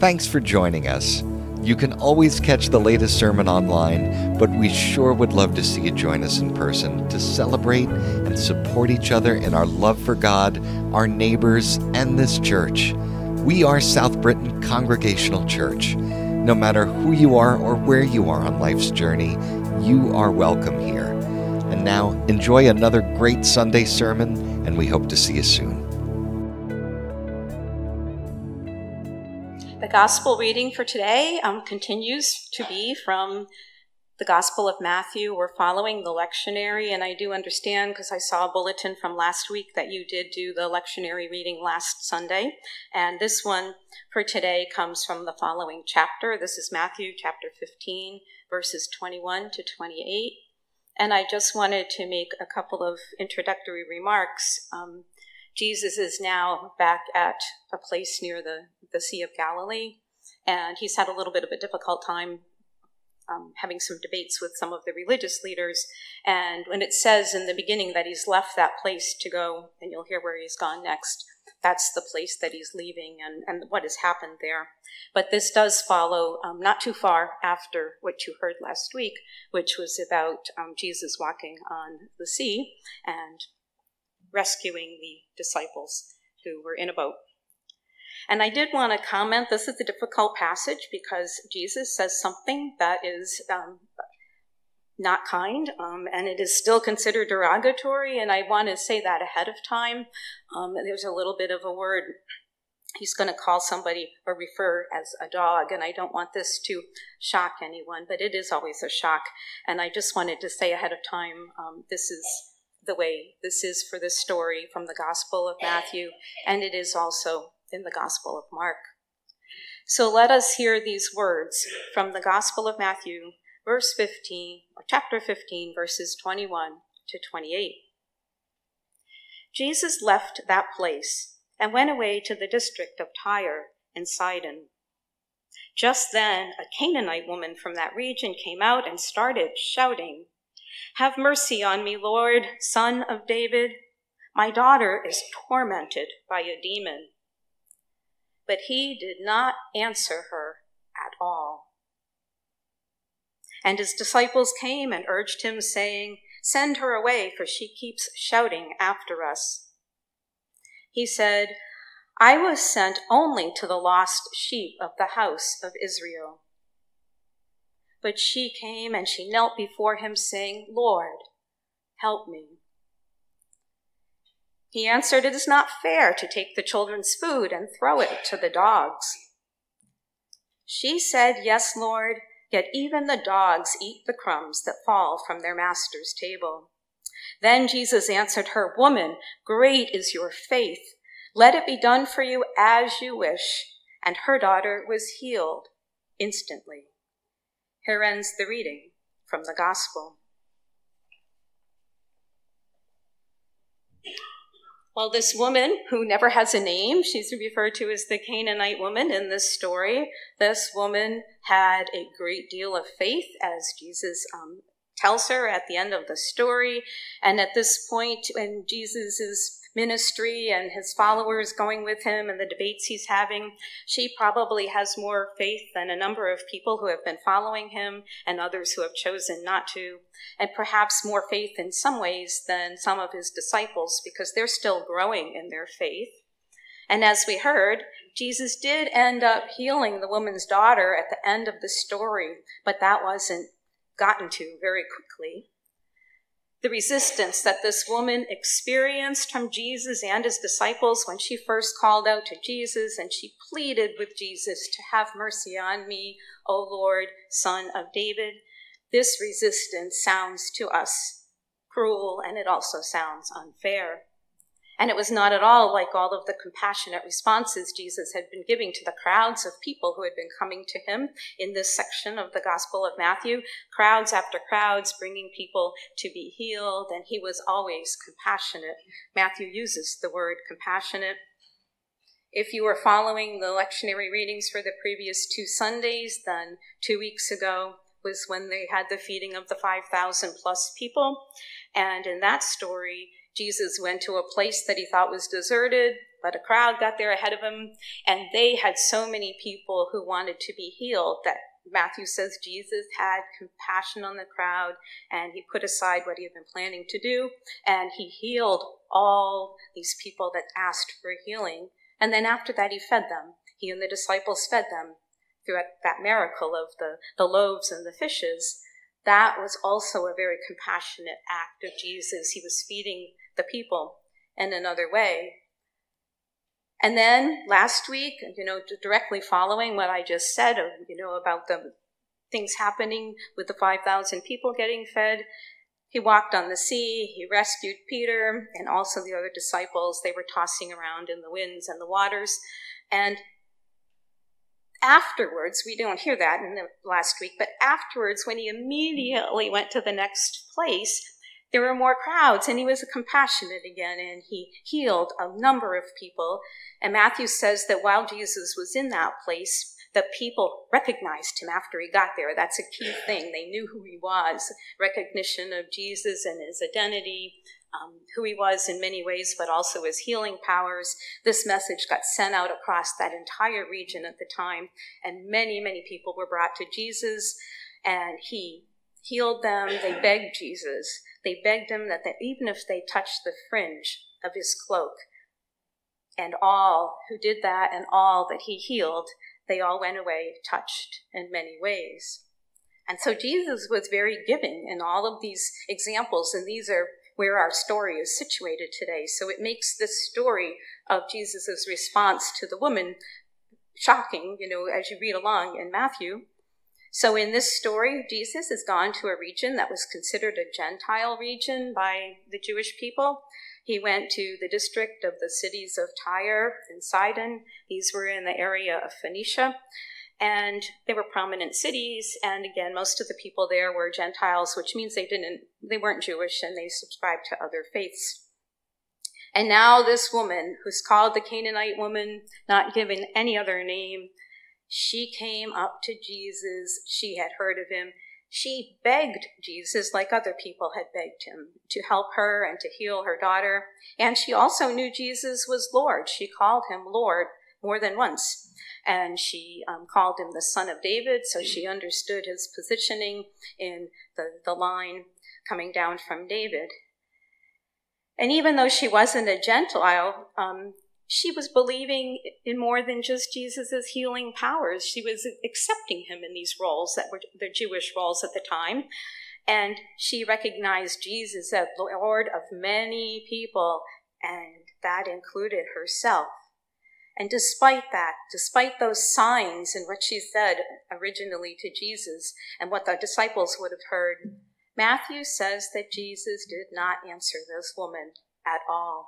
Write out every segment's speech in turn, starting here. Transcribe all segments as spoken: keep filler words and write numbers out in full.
Thanks for joining us. You can always catch the latest sermon online, but we sure would love to see you join us in person to celebrate and support each other in our love for God, our neighbors, and this church. We are South Britain Congregational Church. No matter who you are or where you are on life's journey, you are welcome here. And now, enjoy another great Sunday sermon, and we hope to see you soon. The gospel reading for today um, continues to be from the Gospel of Matthew. We're following the lectionary, and I do understand, because I saw a bulletin from last week, that you did do the lectionary reading last Sunday. And this one for today comes from the following chapter. This is Matthew chapter fifteen, verses twenty-one to twenty-eight. And I just wanted to make a couple of introductory remarks. Um, Jesus is now back at a place near the, the Sea of Galilee, and he's had a little bit of a difficult time um, having some debates with some of the religious leaders. And when it says in the beginning that he's left that place to go, and you'll hear where he's gone next, that's the place that he's leaving and, and what has happened there. But this does follow um, not too far after what you heard last week, which was about um, Jesus walking on the sea and rescuing the disciples who were in a boat. And I did want to comment, this is a difficult passage because Jesus says something that is um, not kind, um, and it is still considered derogatory, and I want to say that ahead of time. Um, there's a little bit of a word. He's going to call somebody or refer as a dog, and I don't want this to shock anyone, but it is always a shock. And I just wanted to say ahead of time, um, this is the way this is for this story from the Gospel of Matthew, and it is also in the Gospel of Mark. So let us hear these words from the Gospel of Matthew, verse fifteen, or chapter fifteen, verses twenty-one to twenty-eight. Jesus left that place and went away to the district of Tyre and Sidon. Just then, a Canaanite woman from that region came out and started shouting, "Have mercy on me, Lord, Son of David. My daughter is tormented by a demon." But he did not answer her at all. And his disciples came and urged him, saying, "Send her away, for she keeps shouting after us." He said, "I was sent only to the lost sheep of the house of Israel." But she came and she knelt before him, saying, "Lord, help me." He answered, "It is not fair to take the children's food and throw it to the dogs." She said, "Yes, Lord, yet even the dogs eat the crumbs that fall from their master's table." Then Jesus answered her, "Woman, great is your faith. Let it be done for you as you wish." And her daughter was healed instantly. Here ends the reading from the Gospel. Well, this woman, who never has a name, she's referred to as the Canaanite woman in this story. This woman had a great deal of faith, as Jesus um, tells her at the end of the story. And at this point in Jesus' ministry and his followers going with him and the debates he's having, she probably has more faith than a number of people who have been following him and others who have chosen not to, and perhaps more faith in some ways than some of his disciples because they're still growing in their faith. And as we heard, Jesus did end up healing the woman's daughter at the end of the story, but that wasn't gotten to very quickly. The resistance that this woman experienced from Jesus and his disciples when she first called out to Jesus and she pleaded with Jesus to have mercy on me, O Lord, Son of David, this resistance sounds to us cruel, and it also sounds unfair. And it was not at all like all of the compassionate responses Jesus had been giving to the crowds of people who had been coming to him in this section of the Gospel of Matthew, crowds after crowds bringing people to be healed, and he was always compassionate. Matthew uses the word compassionate. If you were following the lectionary readings for the previous two Sundays, then two weeks ago was when they had the feeding of the five thousand plus people. And in that story, Jesus went to a place that he thought was deserted, But a crowd got there ahead of him, and they had so many people who wanted to be healed that Matthew says Jesus had compassion on the crowd, and he put aside what he had been planning to do, and he healed all these people that asked for healing. And then after that, he fed them. He and the disciples fed them through that miracle of the, the loaves and the fishes. That was also a very compassionate act of Jesus. He was feeding the people in another way. And then last week, you know, directly following what I just said, of, you know, about the things happening with the five thousand people getting fed, he walked on the sea, he rescued Peter and also the other disciples. They were tossing around in the winds and the waters. And afterwards, we don't hear that in the last week, but afterwards, when he immediately went to the next place, there were more crowds, and he was compassionate again, and he healed a number of people. And Matthew says that while Jesus was in that place, the people recognized him after he got there. That's a key thing. They knew who he was, recognition of Jesus and his identity, um, who he was in many ways, but also his healing powers. This message got sent out across that entire region at the time, and many, many people were brought to Jesus, and he healed them. They begged Jesus. They begged him that they, even if they touched the fringe of his cloak, and all who did that and all that he healed, they all went away touched in many ways. And so Jesus was very giving in all of these examples, and these are where our story is situated today. So it makes this story of Jesus' response to the woman shocking, you know, as you read along in Matthew. So in this story, Jesus has gone to a region that was considered a Gentile region by the Jewish people. He went to the district of the cities of Tyre and Sidon. These were in the area of Phoenicia, and they were prominent cities. And again, most of the people there were Gentiles, which means they didn't, they weren't Jewish, and they subscribed to other faiths. And now this woman, who's called the Canaanite woman, not given any other name, she came up to Jesus. She had heard of him. She begged Jesus, like other people had begged him, to help her and to heal her daughter. And she also knew Jesus was Lord. She called him Lord more than once. And she um, called him the Son of David, so she understood his positioning in the, the line coming down from David. And even though she wasn't a Gentile, um, she was believing in more than just Jesus' healing powers. She was accepting him in these roles that were the Jewish roles at the time. And she recognized Jesus as Lord of many people, and that included herself. And despite that, despite those signs and what she said originally to Jesus and what the disciples would have heard, Matthew says that Jesus did not answer this woman at all.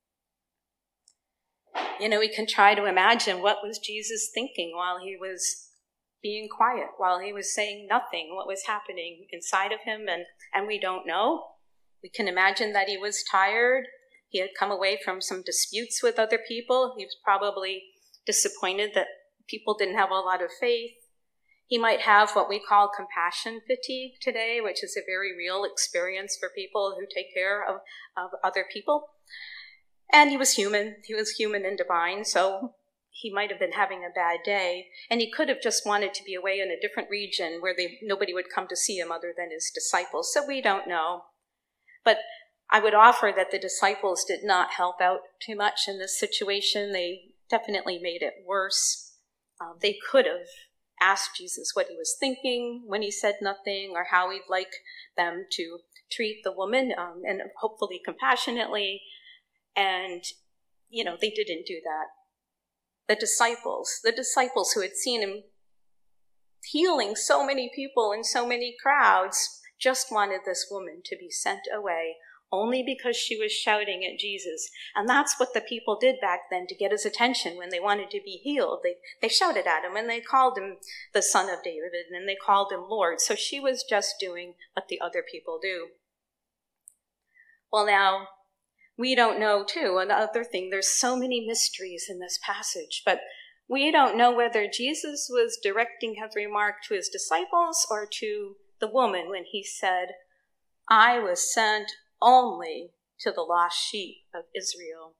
You know, we can try to imagine what was Jesus thinking while he was being quiet, while he was saying nothing, what was happening inside of him, and, and we don't know. We can imagine that he was tired. He had come away from some disputes with other people. He was probably disappointed that people didn't have a lot of faith. He might have what we call compassion fatigue today, which is a very real experience for people who take care of, of other people. And he was human. He was human and divine, so he might have been having a bad day. And he could have just wanted to be away in a different region where they, nobody would come to see him other than his disciples. So we don't know. But I would offer that the disciples did not help out too much in this situation. They definitely made it worse. Um, they could have asked Jesus what he was thinking when he said nothing, or how he'd like them to treat the woman, um, and hopefully compassionately. And, you know, they didn't do that. The disciples, the disciples who had seen him healing so many people in so many crowds, just wanted this woman to be sent away only because she was shouting at Jesus. And that's what the people did back then to get his attention when they wanted to be healed. They, they shouted at him, and they called him the Son of David, and they called him Lord. So she was just doing what the other people do. Well, now, we don't know, too, another thing, there's so many mysteries in this passage, but we don't know whether Jesus was directing his remark to his disciples or to the woman when he said, I was sent only to the lost sheep of Israel.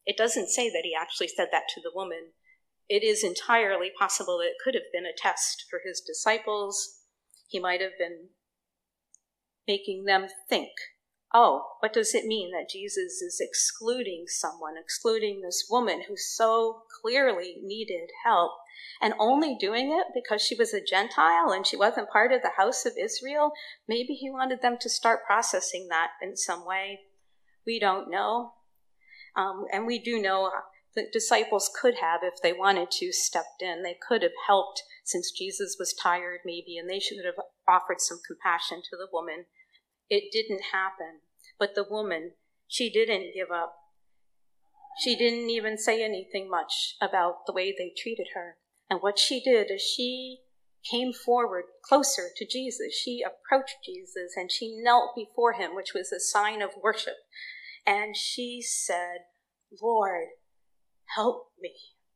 It doesn't say that he actually said that to the woman. It is entirely possible that it could have been a test for his disciples. He might have been making them think, oh, what does it mean that Jesus is excluding someone, excluding this woman who so clearly needed help, and only doing it because she was a Gentile and she wasn't part of the house of Israel? Maybe he wanted them to start processing that in some way. We don't know. Um, and we do know the disciples could have, if they wanted to, stepped in. They could have helped since Jesus was tired maybe, and they should have offered some compassion to the woman. It didn't happen. But the woman, she didn't give up. She didn't even say anything much about the way they treated her. And what she did is she came forward closer to Jesus. She approached Jesus and she knelt before him, which was a sign of worship. And she said, Lord, help me.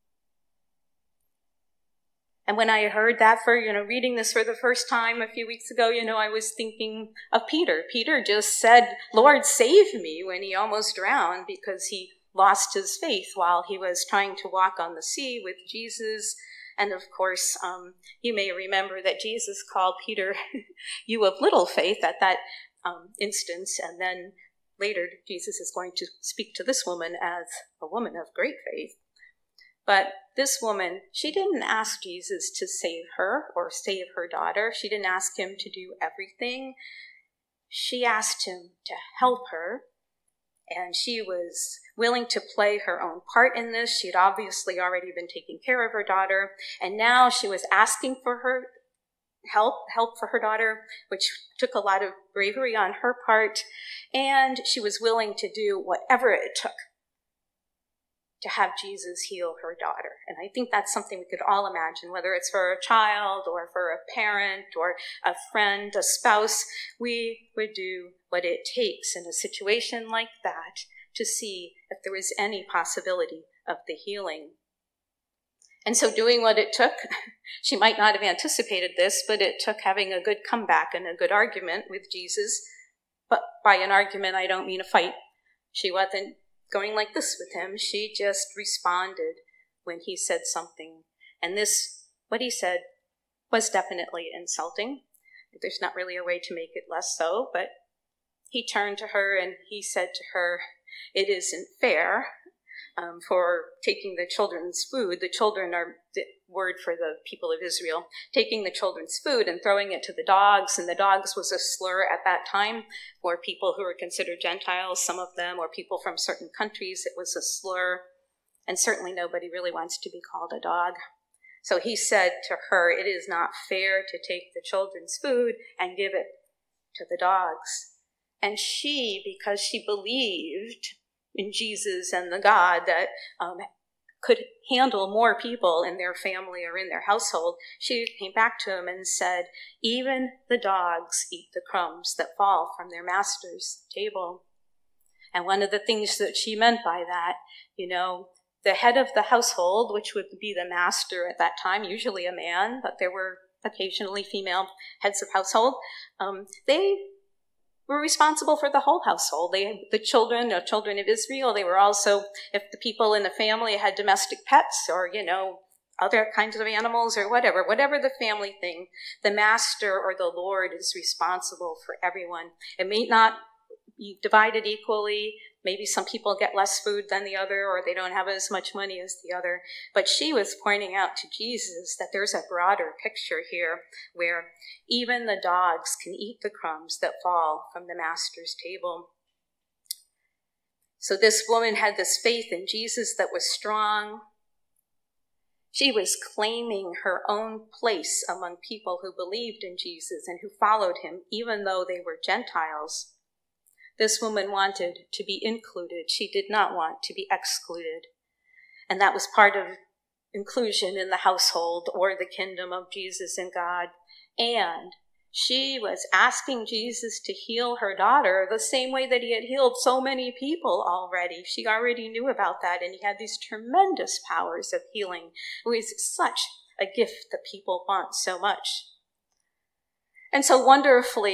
And when I heard that for, you know, reading this for the first time a few weeks ago, you know, I was thinking of Peter. Peter just said, Lord, save me, when he almost drowned because he lost his faith while he was trying to walk on the sea with Jesus. And of course, um, you may remember that Jesus called Peter, you of little faith, at that um, instance. And then later, Jesus is going to speak to this woman as a woman of great faith. But this woman, she didn't ask Jesus to save her or save her daughter. She didn't ask him to do everything. She asked him to help her, and she was willing to play her own part in this. She had obviously already been taking care of her daughter, and now she was asking for her help, help for her daughter, which took a lot of bravery on her part, and she was willing to do whatever it took to have Jesus heal her daughter. And I think that's something we could all imagine, whether it's for a child or for a parent or a friend, a spouse. We would do what it takes in a situation like that to see if there is any possibility of the healing. And so doing what it took, she might not have anticipated this, but it took having a good comeback and a good argument with Jesus. But by an argument, I don't mean a fight. She wasn't going like this with him. She just responded when he said something. And this, what he said, was definitely insulting. There's not really a way to make it less so, but he turned to her and he said to her, it isn't fair um, for taking the children's food. The children are the word for the people of Israel, taking the children's food and throwing it to the dogs. And the dogs was a slur at that time for people who were considered Gentiles, some of them, or people from certain countries. It was a slur. And certainly nobody really wants to be called a dog. So he said to her, it is not fair to take the children's food and give it to the dogs. And she, because she believed in Jesus and the God that um, could handle more people in their family or in their household, she came back to him and said, even the dogs eat the crumbs that fall from their master's table. And one of the things that she meant by that, you know, the head of the household, which would be the master at that time, usually a man, but there were occasionally female heads of household, um, they were responsible for the whole household. They, the children, the children of Israel, they were also, if the people in the family had domestic pets or, you know, other kinds of animals or whatever, whatever the family thing, the master or the Lord is responsible for everyone. It may not be divided equally. Maybe some people get less food than the other, or they don't have as much money as the other. But she was pointing out to Jesus that there's a broader picture here where even the dogs can eat the crumbs that fall from the master's table. So this woman had this faith in Jesus that was strong. She was claiming her own place among people who believed in Jesus and who followed him, even though they were Gentiles. This woman wanted to be included. She did not want to be excluded. And that was part of inclusion in the household or the kingdom of Jesus and God. And she was asking Jesus to heal her daughter the same way that he had healed so many people already. She already knew about that, and he had these tremendous powers of healing. It was such a gift that people want so much. And so wonderfully,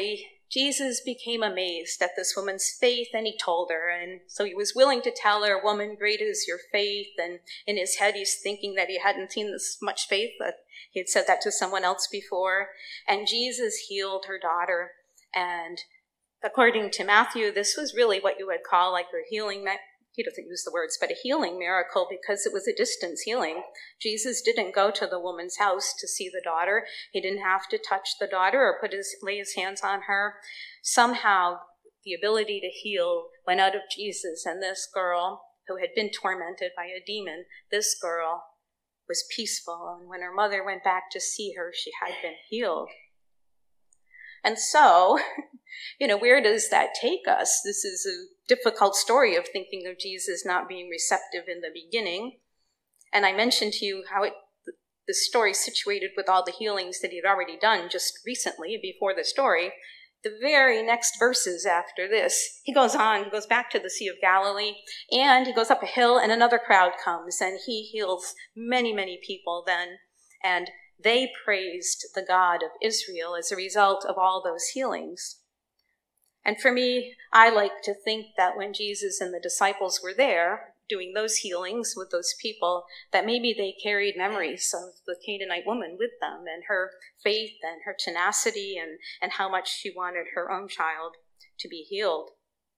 Jesus became amazed at this woman's faith, and he told her. And so he was willing to tell her, "Woman, great is your faith." And in his head, he's thinking that he hadn't seen this much faith, that he had said that to someone else before. And Jesus healed her daughter. And according to Matthew, this was really what you would call like a healing, me- he doesn't use the words, but a healing miracle, because it was a distance healing. Jesus didn't go to the woman's house to see the daughter. He didn't have to touch the daughter or put his, lay his hands on her. Somehow, the ability to heal went out of Jesus, and this girl, who had been tormented by a demon, this girl was peaceful. And when her mother went back to see her, she had been healed. And so, you know, where does that take us? This is a difficult story of thinking of Jesus not being receptive in the beginning. And I mentioned to you how it, the story situated with all the healings that he had already done just recently before the story. The very next verses after this, he goes on, he goes back to the Sea of Galilee, and he goes up a hill, and another crowd comes, and he heals many, many people then. And they praised the God of Israel as a result of all those healings. And for me, I like to think that when Jesus and the disciples were there doing those healings with those people, that maybe they carried memories of the Canaanite woman with them, and her faith and her tenacity, and, and how much she wanted her own child to be healed.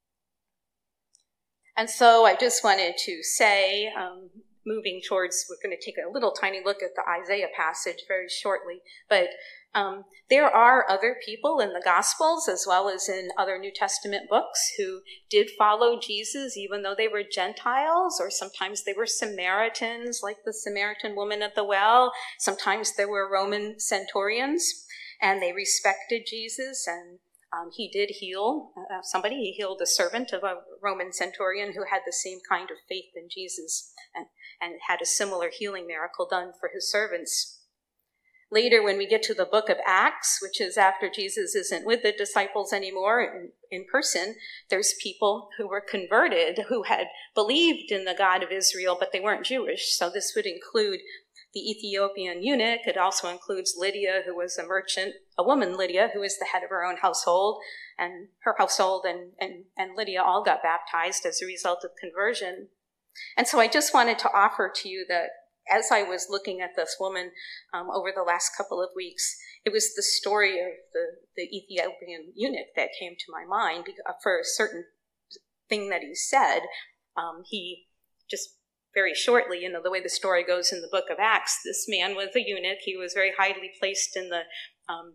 And so I just wanted to say, um, moving towards, we're going to take a little tiny look at the Isaiah passage very shortly, but um, there are other people in the Gospels as well as in other New Testament books who did follow Jesus, even though they were Gentiles, or sometimes they were Samaritans, like the Samaritan woman at the well. Sometimes there were Roman centurions, and they respected Jesus, and um, he did heal uh, somebody. He healed a servant of a Roman centurion who had the same kind of faith in Jesus, and and had a similar healing miracle done for his servants. Later, when we get to the book of Acts, which is after Jesus isn't with the disciples anymore in, in person, there's people who were converted, who had believed in the God of Israel, but they weren't Jewish. So this would include the Ethiopian eunuch. It also includes Lydia, who was a merchant, a woman, Lydia, who was the head of her own household, and her household and, and, and Lydia all got baptized as a result of conversion. And so I just wanted to offer to you that as I was looking at this woman um, over the last couple of weeks, it was the story of the, the Ethiopian eunuch that came to my mind for a certain thing that he said. Um, he just very shortly, you know, the way the story goes in the book of Acts, this man was a eunuch. He was very highly placed in the um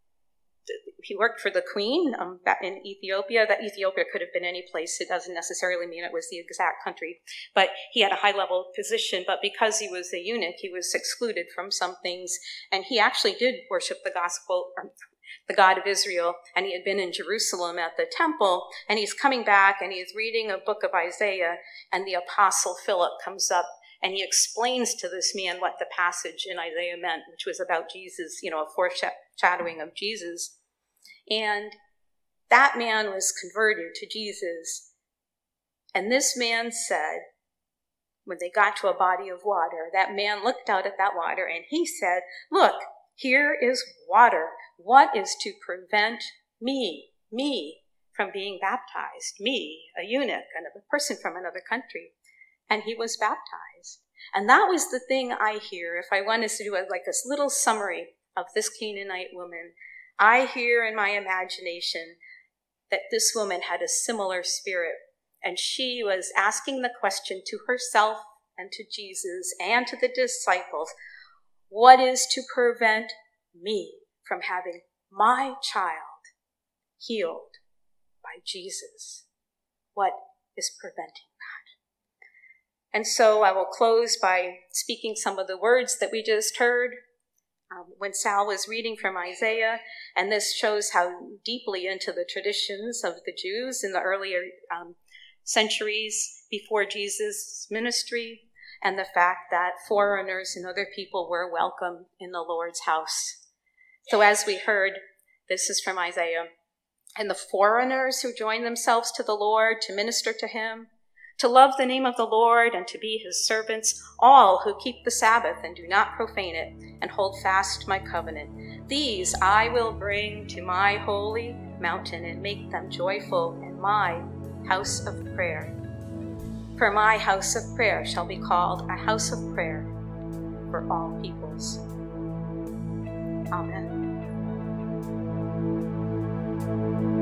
He worked for the queen um, in Ethiopia. That Ethiopia could have been any place. It doesn't necessarily mean it was the exact country. But he had a high-level position. But because he was a eunuch, he was excluded from some things. And he actually did worship the gospel, or the God of Israel. And he had been in Jerusalem at the temple. And he's coming back, and he's reading a book of Isaiah. And the apostle Philip comes up, and he explains to this man what the passage in Isaiah meant, which was about Jesus, you know, a foreshadowing of Jesus. And that man was converted to Jesus. And this man said, when they got to a body of water, that man looked out at that water and he said, "Look, here is water. What is to prevent me, me, from being baptized? Me, a eunuch, and a person from another country." And he was baptized. And that was the thing I hear. If I wanted to do a, like this little summary of this Canaanite woman, I hear in my imagination that this woman had a similar spirit, and she was asking the question to herself and to Jesus and to the disciples, what is to prevent me from having my child healed by Jesus? What is preventing that? And so I will close by speaking some of the words that we just heard. Um, when Sal was reading from Isaiah, and this shows how deeply into the traditions of the Jews in the earlier um, centuries before Jesus' ministry, and the fact that foreigners and other people were welcome in the Lord's house. So as we heard, this is from Isaiah, "And the foreigners who join themselves to the Lord to minister to him, to love the name of the Lord and to be his servants, all who keep the Sabbath and do not profane it, and hold fast my covenant. These I will bring to my holy mountain and make them joyful in my house of prayer. For my house of prayer shall be called a house of prayer for all peoples. Amen.